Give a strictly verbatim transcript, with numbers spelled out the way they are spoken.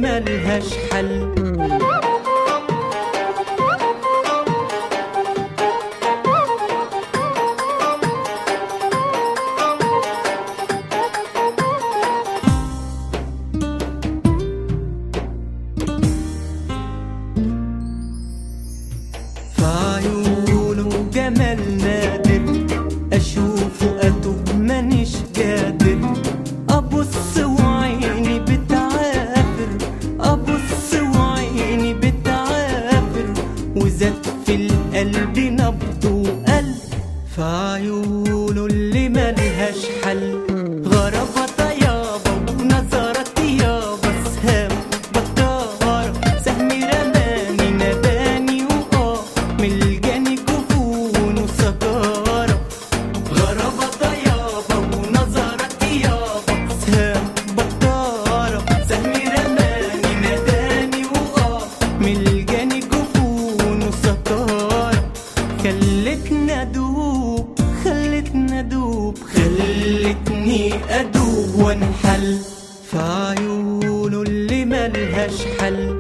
ملهاش حل. في عيونه جمال نادر، اشوفه اتوب مانيش قادر، ابص وعيني بتعافر، ابص وعيني بتعافر، وزاد في القلب نبض وقلب. في عيونه اللي ملهاش حل، غرابة يابا ونظرات يابا، سهام بطارة سهمي رماني ناداني وقاه، ملجاني جفون وسجارة. غرابة يابا ونظرات يابا، سهام بطارة سهمي رماني ناداني وقاه، ملجاني جفون وسجارة. خلتني ادوب خلتني ادوب خلتني ادوب وانحل. في عيونه اللي ملهاش حل.